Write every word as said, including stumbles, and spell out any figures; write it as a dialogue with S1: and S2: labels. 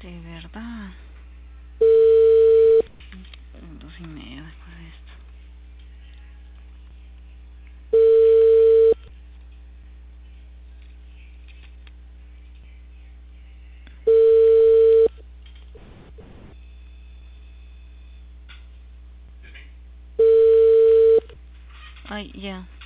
S1: De verdad. Dos y media después de esto. Ay, ya.